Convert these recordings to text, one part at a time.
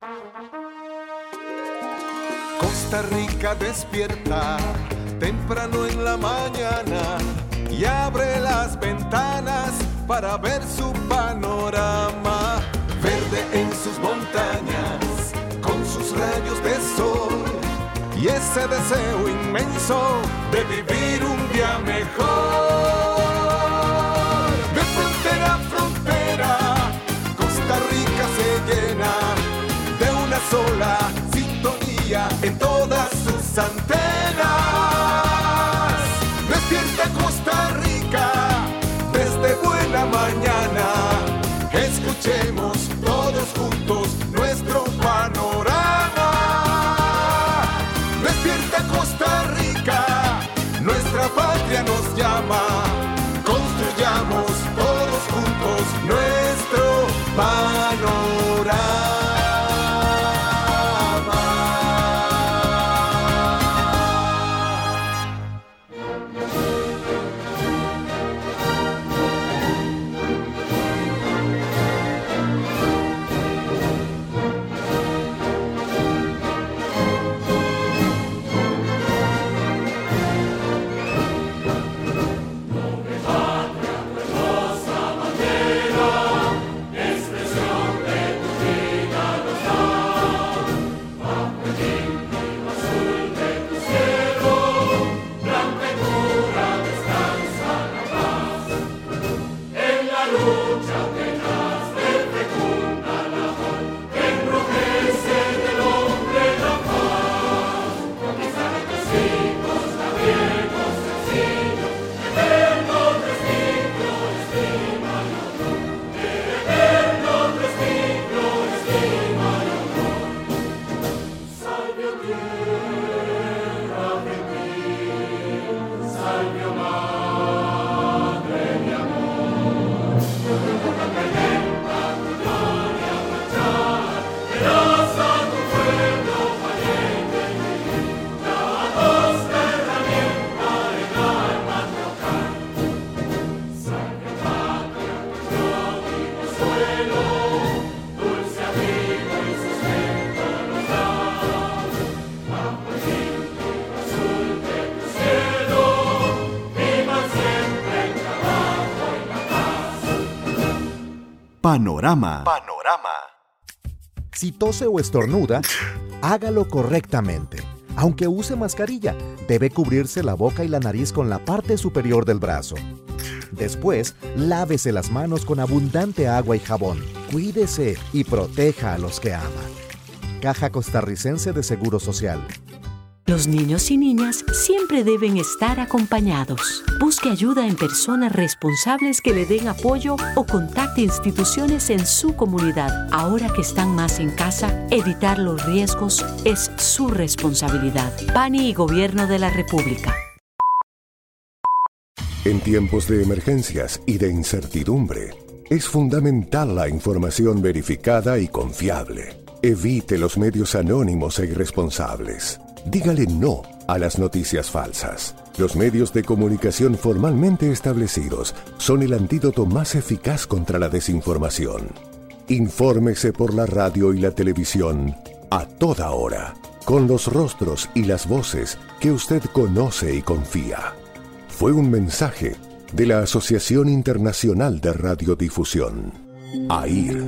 Costa Rica despierta temprano en la mañana y abre las ventanas para ver su panorama. Verde en sus montañas, con sus rayos de sol y ese deseo inmenso de vivir un día mejor. De frontera a frontera, Costa Rica se llena de una sola sintonía en todas sus antenas. Despierta Costa Rica desde buena mañana. Escuchemos todos juntos nuestro panorama. Despierta Costa Rica, nuestra patria nos llama. Construyamos todos juntos nuestro panorama. Panorama. Si tose o estornuda, hágalo correctamente. Aunque use mascarilla, debe cubrirse la boca y la nariz con la parte superior del brazo. Después, lávese las manos con abundante agua y jabón. Cuídese y proteja a los que ama. Caja Costarricense de Seguro Social. Los niños y niñas siempre deben estar acompañados. Busque ayuda en personas responsables que le den apoyo o contacte instituciones en su comunidad. Ahora que están más en casa, evitar los riesgos es su responsabilidad. PANI y Gobierno de la República. En tiempos de emergencias y de incertidumbre, es fundamental la información verificada y confiable. Evite los medios anónimos e irresponsables. Dígale no a las noticias falsas. Los medios de comunicación formalmente establecidos son el antídoto más eficaz contra la desinformación. Infórmese por la radio y la televisión a toda hora, con los rostros y las voces que usted conoce y confía. Fue un mensaje de la Asociación Internacional de Radiodifusión, AIR.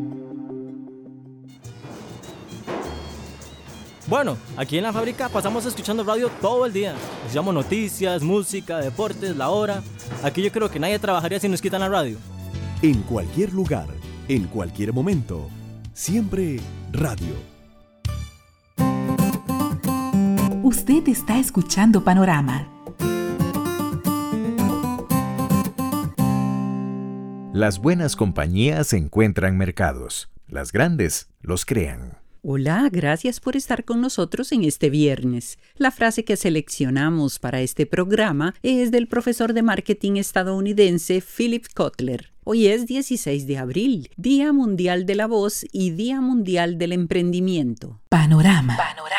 Bueno, aquí en la fábrica pasamos escuchando radio todo el día. Escuchamos noticias, música, deportes, la hora. Aquí yo creo que nadie trabajaría si nos quitan la radio. En cualquier lugar, en cualquier momento, siempre radio. Usted está escuchando Panorama. Las buenas compañías encuentran mercados. Las grandes los crean. Hola, gracias por estar con nosotros en este viernes. La frase que seleccionamos para este programa es del profesor de marketing estadounidense Philip Kotler. Hoy es 16 de abril, Día Mundial de la Voz y Día Mundial del Emprendimiento. Panorama.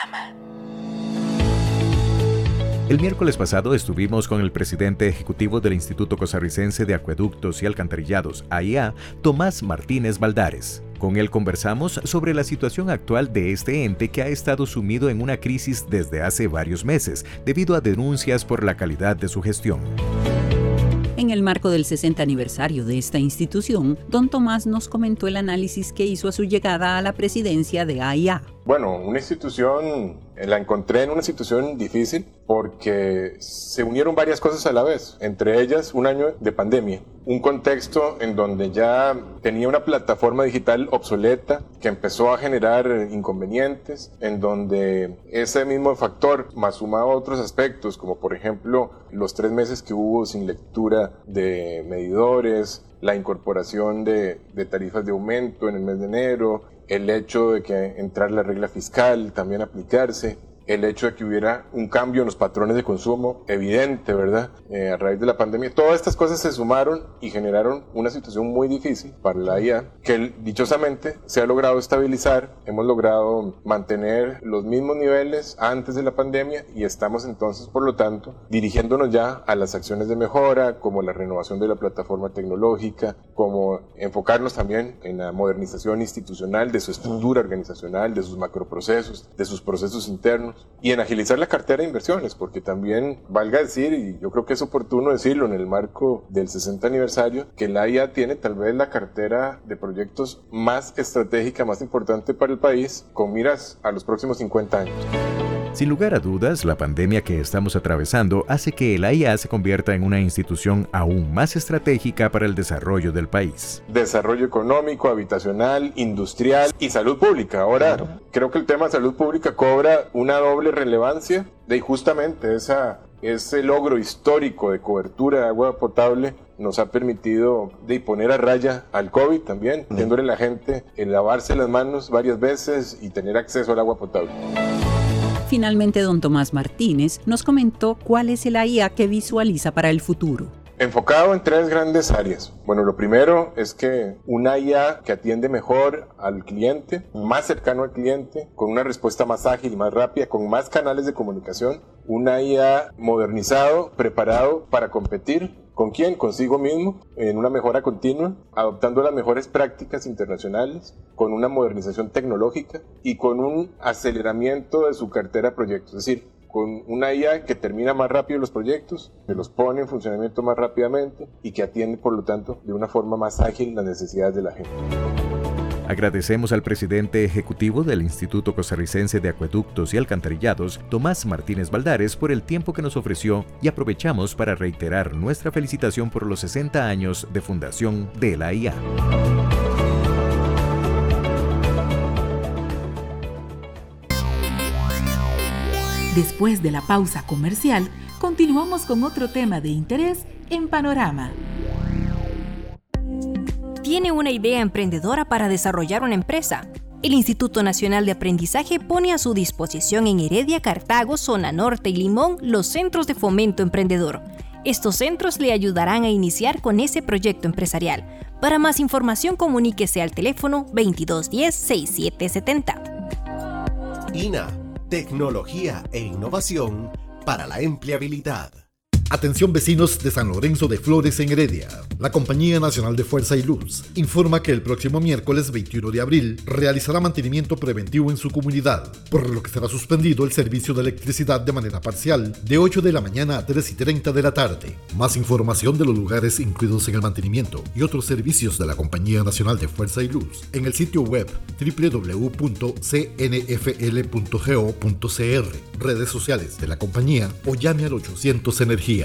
El miércoles pasado estuvimos con el presidente ejecutivo del Instituto Costarricense de Acueductos y Alcantarillados, AIA, Tomás Martínez Valdares. Con él conversamos sobre la situación actual de este ente que ha estado sumido en una crisis desde hace varios meses, debido a denuncias por la calidad de su gestión. En el marco del 60 aniversario de esta institución, don Tomás nos comentó el análisis que hizo a su llegada a la presidencia de AIA. Bueno, una institución, la encontré en una situación difícil porque se unieron varias cosas a la vez, entre ellas un año de pandemia, un contexto en donde ya tenía una plataforma digital obsoleta que empezó a generar inconvenientes, en donde ese mismo factor, más sumado a otros aspectos, como por ejemplo los 3 meses que hubo sin lectura de medidores, la incorporación de tarifas de aumento en el mes de enero, el hecho de que entrar la regla fiscal también aplicarse, el hecho de que hubiera un cambio en los patrones de consumo evidente, ¿verdad? A raíz de la pandemia. Todas estas cosas se sumaron y generaron una situación muy difícil para la AIA, que dichosamente se ha logrado estabilizar, hemos logrado mantener los mismos niveles antes de la pandemia y estamos entonces, por lo tanto, dirigiéndonos ya a las acciones de mejora, como la renovación de la plataforma tecnológica, como enfocarnos también en la modernización institucional de su estructura organizacional, de sus macroprocesos, de sus procesos internos, y en agilizar la cartera de inversiones, porque también valga decir, y yo creo que es oportuno decirlo en el marco del 60 aniversario, que la AIA tiene tal vez la cartera de proyectos más estratégica, más importante para el país, con miras a los próximos 50 años. Sin lugar a dudas, la pandemia que estamos atravesando hace que el AIA se convierta en una institución aún más estratégica para el desarrollo del país. Desarrollo económico, habitacional, industrial y salud pública. Ahora, creo que el tema de salud pública cobra una doble relevancia de justamente ese logro histórico de cobertura de agua potable nos ha permitido de poner a raya al COVID también, pidiéndole a la gente el lavarse las manos varias veces y tener acceso al agua potable. Finalmente, don Tomás Martínez nos comentó cuál es el AIA que visualiza para el futuro. Enfocado en 3 grandes áreas. Bueno, lo primero es que una AIA que atiende mejor al cliente, más cercano al cliente, con una respuesta más ágil y más rápida, con más canales de comunicación. Un AIA modernizado, preparado para competir. ¿Con quién? Consigo mismo, en una mejora continua, adoptando las mejores prácticas internacionales, con una modernización tecnológica y con un aceleramiento de su cartera de proyectos. Es decir, con una IA que termina más rápido los proyectos, que los pone en funcionamiento más rápidamente y que atiende, por lo tanto, de una forma más ágil las necesidades de la gente. Agradecemos al presidente ejecutivo del Instituto Costarricense de Acueductos y Alcantarillados, Tomás Martínez Baldares, por el tiempo que nos ofreció y aprovechamos para reiterar nuestra felicitación por los 60 años de fundación de la AIA. Después de la pausa comercial, continuamos con otro tema de interés en Panorama. ¿Tiene una idea emprendedora para desarrollar una empresa? El Instituto Nacional de Aprendizaje pone a su disposición en Heredia, Cartago, Zona Norte y Limón los centros de fomento emprendedor. Estos centros le ayudarán a iniciar con ese proyecto empresarial. Para más información, comuníquese al teléfono 2210-6770. INA, tecnología e innovación para la empleabilidad. Atención vecinos de San Lorenzo de Flores en Heredia. La Compañía Nacional de Fuerza y Luz informa que el próximo miércoles 21 de abril realizará mantenimiento preventivo en su comunidad, por lo que será suspendido el servicio de electricidad de manera parcial de 8 de la mañana a 3:30 de la tarde. Más información de los lugares incluidos en el mantenimiento y otros servicios de la Compañía Nacional de Fuerza y Luz en el sitio web www.cnfl.go.cr, redes sociales de la compañía o llame al 800 Energía.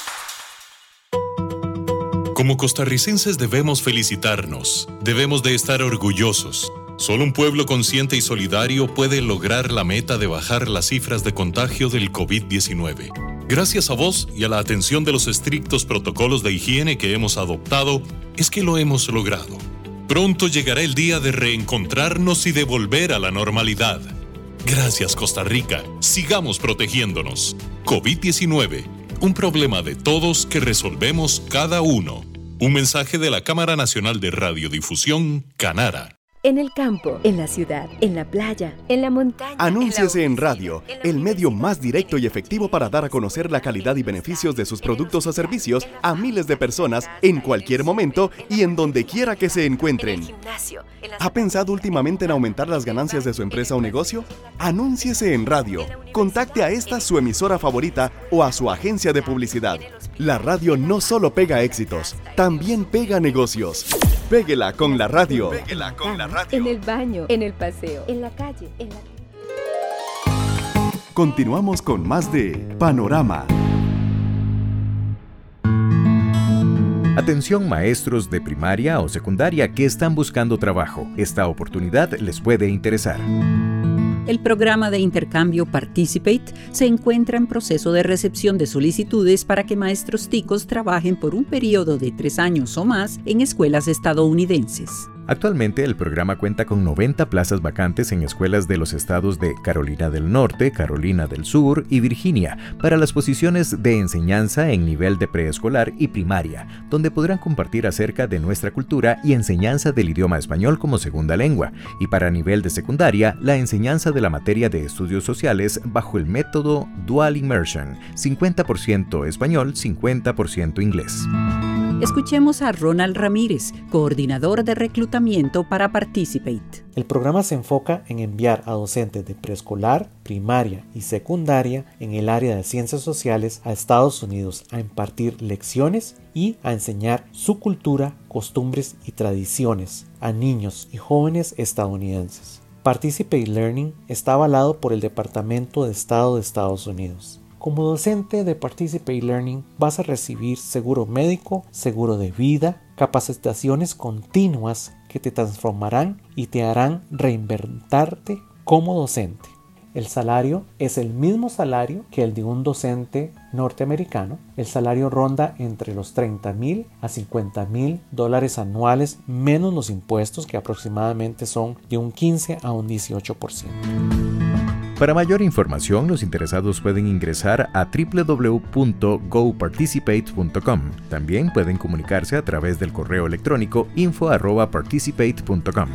Como costarricenses debemos felicitarnos, debemos de estar orgullosos. Solo un pueblo consciente y solidario puede lograr la meta de bajar las cifras de contagio del COVID-19. Gracias a vos y a la atención de los estrictos protocolos de higiene que hemos adoptado, es que lo hemos logrado. Pronto llegará el día de reencontrarnos y de volver a la normalidad. Gracias, Costa Rica. Sigamos protegiéndonos. COVID-19. Un problema de todos que resolvemos cada uno. Un mensaje de la Cámara Nacional de Radiodifusión, Canara. en el campo, en la ciudad, en la playa, en la montaña. Anúnciese en radio, el medio más directo y efectivo para dar a conocer la calidad y beneficios de sus productos o servicios a miles de personas en cualquier momento y en donde quiera que se encuentren. ¿Ha pensado últimamente en aumentar las ganancias de su empresa o negocio? Anúnciese en radio. Contacte a esta su emisora favorita o a su agencia de publicidad. La radio no solo pega éxitos, también pega negocios. Péguela con la radio. Péguela con la radio. En el baño, en el paseo, en la calle, en la... Continuamos con más de Panorama. Atención maestros de primaria o secundaria que están buscando trabajo. Esta oportunidad les puede interesar. El programa de intercambio Participate se encuentra en proceso de recepción de solicitudes para que maestros ticos trabajen por un periodo de 3 años o más en escuelas estadounidenses. Actualmente el programa cuenta con 90 plazas vacantes en escuelas de los estados de Carolina del Norte, Carolina del Sur y Virginia para las posiciones de enseñanza en nivel de preescolar y primaria, donde podrán compartir acerca de nuestra cultura y enseñanza del idioma español como segunda lengua, y para nivel de secundaria, la enseñanza de la materia de estudios sociales bajo el método Dual Immersion, 50% español, 50% inglés. Escuchemos a Ronald Ramírez, coordinador de reclutamiento para Participate. El programa se enfoca en enviar a docentes de preescolar, primaria y secundaria en el área de ciencias sociales a Estados Unidos a impartir lecciones y a enseñar su cultura, costumbres y tradiciones a niños y jóvenes estadounidenses. Participate Learning está avalado por el Departamento de Estado de Estados Unidos. Como docente de Participate Learning vas a recibir seguro médico, seguro de vida, capacitaciones continuas que te transformarán y te harán reinventarte como docente. El salario es el mismo salario que el de un docente norteamericano. El salario ronda entre los $30,000 a $50,000 anuales menos los impuestos, que aproximadamente son de un 15 a un 18%. Para mayor información, los interesados pueden ingresar a www.goparticipate.com. También pueden comunicarse a través del correo electrónico info@participate.com.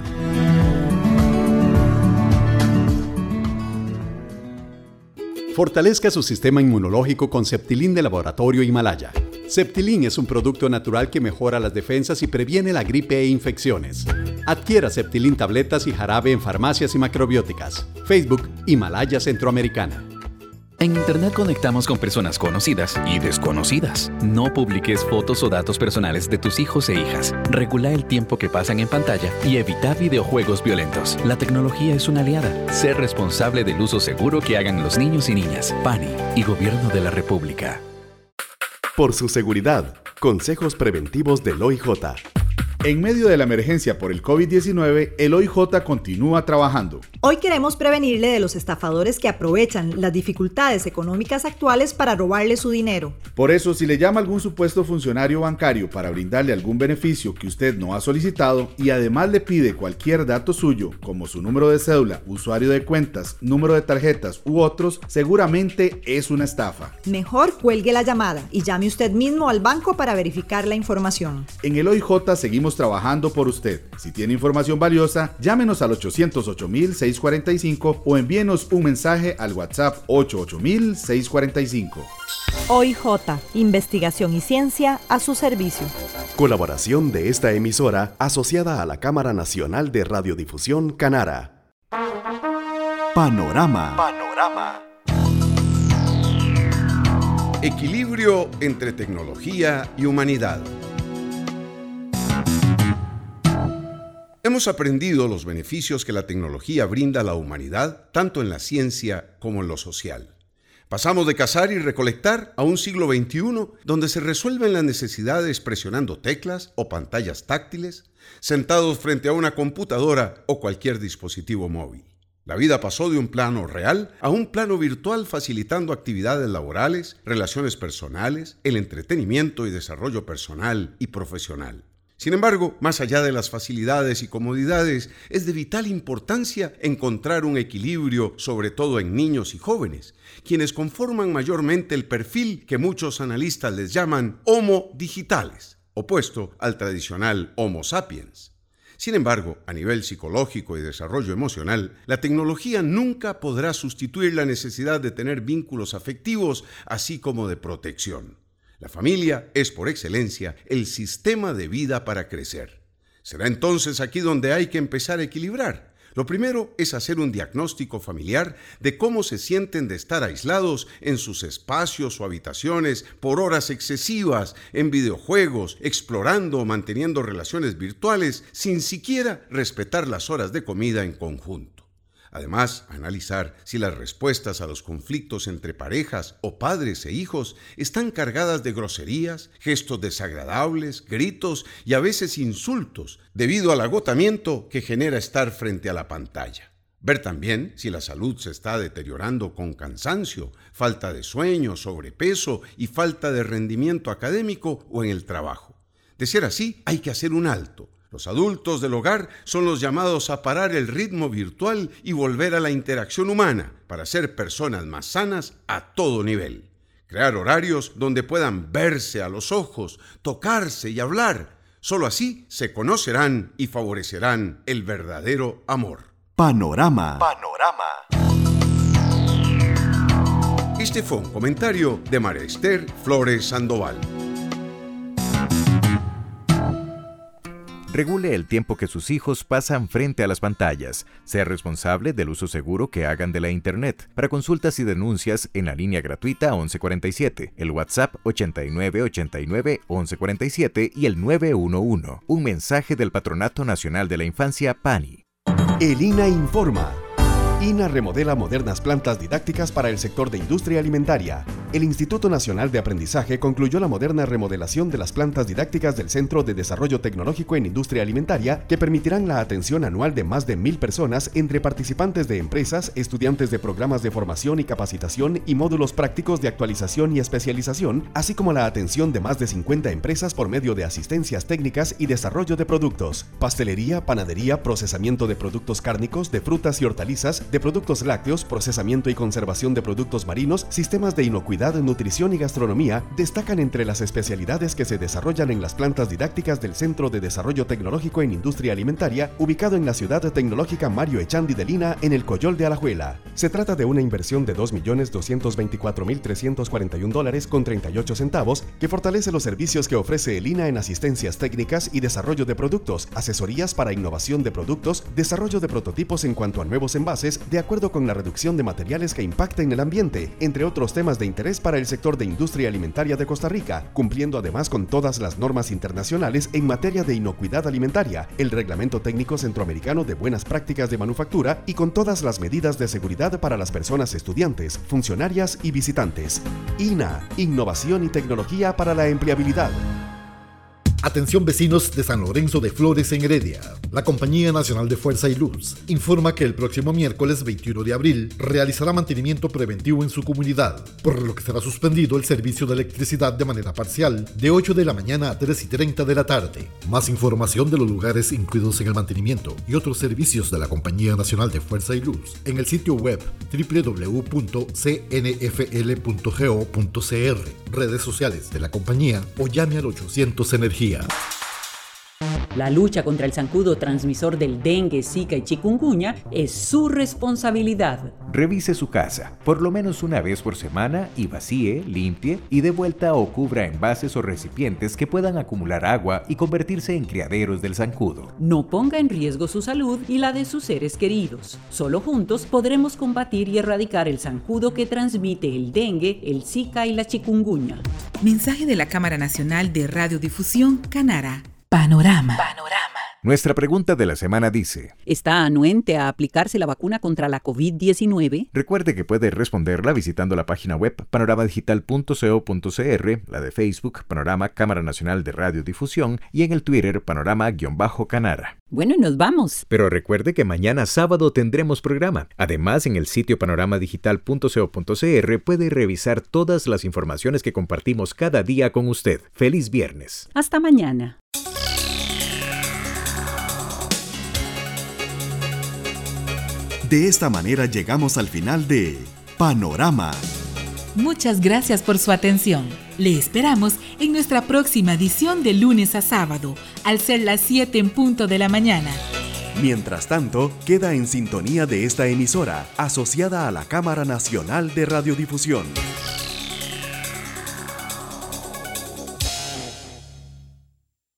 Fortalezca su sistema inmunológico con Septilin de Laboratorio Himalaya. Septilin es un producto natural que mejora las defensas y previene la gripe e infecciones. Adquiera Septilin tabletas y jarabe en farmacias y macrobióticas. Facebook, Himalaya Centroamericana. En Internet conectamos con personas conocidas y desconocidas. No publiques fotos o datos personales de tus hijos e hijas. Regula el tiempo que pasan en pantalla y evita videojuegos violentos. La tecnología es una aliada. Sé responsable del uso seguro que hagan los niños y niñas. PANI y Gobierno de la República. Por su seguridad, consejos preventivos del OIJ. En medio de la emergencia por el COVID-19, el OIJ continúa trabajando. Hoy queremos prevenirle de los estafadores que aprovechan las dificultades económicas actuales para robarle su dinero. Por eso, si le llama algún supuesto funcionario bancario para brindarle algún beneficio que usted no ha solicitado y además le pide cualquier dato suyo, como su número de cédula, usuario de cuentas, número de tarjetas u otros, seguramente es una estafa. Mejor cuelgue la llamada y llame usted mismo al banco para verificar la información. En el OIJ seguimos trabajando por usted. Si tiene información valiosa, llámenos al 808-645 o envíenos un mensaje al WhatsApp 88000-645. OIJ, investigación y ciencia a su servicio. Colaboración de esta emisora asociada a la Cámara Nacional de Radiodifusión Canara. Panorama. Equilibrio entre tecnología y humanidad. Hemos aprendido los beneficios que la tecnología brinda a la humanidad, tanto en la ciencia como en lo social. Pasamos de cazar y recolectar a un siglo XXI donde se resuelven las necesidades presionando teclas o pantallas táctiles, sentados frente a una computadora o cualquier dispositivo móvil. La vida pasó de un plano real a un plano virtual, facilitando actividades laborales, relaciones personales, el entretenimiento y desarrollo personal y profesional. Sin embargo, más allá de las facilidades y comodidades, es de vital importancia encontrar un equilibrio, sobre todo en niños y jóvenes, quienes conforman mayormente el perfil que muchos analistas les llaman Homo digitales, opuesto al tradicional Homo sapiens. Sin embargo, a nivel psicológico y desarrollo emocional, la tecnología nunca podrá sustituir la necesidad de tener vínculos afectivos, así como de protección. La familia es, por excelencia, el sistema de vida para crecer. Será entonces aquí donde hay que empezar a equilibrar. Lo primero es hacer un diagnóstico familiar de cómo se sienten de estar aislados en sus espacios o habitaciones por horas excesivas, en videojuegos, explorando o manteniendo relaciones virtuales sin siquiera respetar las horas de comida en conjunto. Además, analizar si las respuestas a los conflictos entre parejas o padres e hijos están cargadas de groserías, gestos desagradables, gritos y a veces insultos, debido al agotamiento que genera estar frente a la pantalla. Ver también si la salud se está deteriorando con cansancio, falta de sueño, sobrepeso y falta de rendimiento académico o en el trabajo. De ser así, hay que hacer un alto. Los adultos del hogar son los llamados a parar el ritmo virtual y volver a la interacción humana para ser personas más sanas a todo nivel. Crear horarios donde puedan verse a los ojos, tocarse y hablar. Solo así se conocerán y favorecerán el verdadero amor. Panorama. Este fue un comentario de María Esther Flores Sandoval. Regule el tiempo que sus hijos pasan frente a las pantallas. Sea responsable del uso seguro que hagan de la Internet. Para consultas y denuncias, en la línea gratuita 1147, el WhatsApp 8989-1147 y el 911. Un mensaje del Patronato Nacional de la Infancia, PANI. El INA informa. INA remodela modernas plantas didácticas para el sector de industria alimentaria. El Instituto Nacional de Aprendizaje concluyó la moderna remodelación de las plantas didácticas del Centro de Desarrollo Tecnológico en Industria Alimentaria, que permitirán la atención anual de más de 1,000 personas entre participantes de empresas, estudiantes de programas de formación y capacitación y módulos prácticos de actualización y especialización, así como la atención de más de 50 empresas por medio de asistencias técnicas y desarrollo de productos, pastelería, panadería, procesamiento de productos cárnicos, de frutas y hortalizas, de productos lácteos, procesamiento y conservación de productos marinos, sistemas de inocuidad, nutrición y gastronomía, destacan entre las especialidades que se desarrollan en las plantas didácticas del Centro de Desarrollo Tecnológico en Industria Alimentaria, ubicado en la ciudad tecnológica Mario Echandi de Lina, en el Coyol de Alajuela. Se trata de una inversión de $2,224,341.38, que fortalece los servicios que ofrece el INA en asistencias técnicas y desarrollo de productos, asesorías para innovación de productos, desarrollo de prototipos en cuanto a nuevos envases, de acuerdo con la reducción de materiales que impacten el ambiente, entre otros temas de interés para el sector de industria alimentaria de Costa Rica, cumpliendo además con todas las normas internacionales en materia de inocuidad alimentaria, el Reglamento Técnico Centroamericano de Buenas Prácticas de Manufactura y con todas las medidas de seguridad para las personas estudiantes, funcionarias y visitantes. INA, innovación y tecnología para la empleabilidad. Atención vecinos de San Lorenzo de Flores en Heredia. La Compañía Nacional de Fuerza y Luz informa que el próximo miércoles 21 de abril realizará mantenimiento preventivo en su comunidad, por lo que será suspendido el servicio de electricidad de manera parcial de 8 de la mañana a 3:30 de la tarde. Más información de los lugares incluidos en el mantenimiento y otros servicios de la Compañía Nacional de Fuerza y Luz en el sitio web www.cnfl.go.cr, redes sociales de la compañía o llame al 800 Energía. La lucha contra el zancudo transmisor del dengue, zika y chikungunya es su responsabilidad. Revise su casa, por lo menos una vez por semana, y vacíe, limpie y de vuelta o cubra envases o recipientes que puedan acumular agua y convertirse en criaderos del zancudo. No ponga en riesgo su salud y la de sus seres queridos. Solo juntos podremos combatir y erradicar el zancudo que transmite el dengue, el zika y la chikungunya. Mensaje de la Cámara Nacional de Radiodifusión, Canara. Panorama. Nuestra pregunta de la semana dice: ¿está anuente a aplicarse la vacuna contra la COVID-19? Recuerde que puede responderla visitando la página web panoramadigital.co.cr, la de Facebook Panorama Cámara Nacional de Radiodifusión y en el Twitter Panorama-Canara. Bueno, y nos vamos. Pero recuerde que mañana sábado tendremos programa. Además, en el sitio panoramadigital.co.cr puede revisar todas las informaciones que compartimos cada día con usted. ¡Feliz viernes! Hasta mañana. De esta manera llegamos al final de Panorama. Muchas gracias por su atención. Le esperamos en nuestra próxima edición de lunes a sábado al ser las 7 en punto de la mañana. Mientras tanto, queda en sintonía de esta emisora, asociada a la Cámara Nacional de Radiodifusión.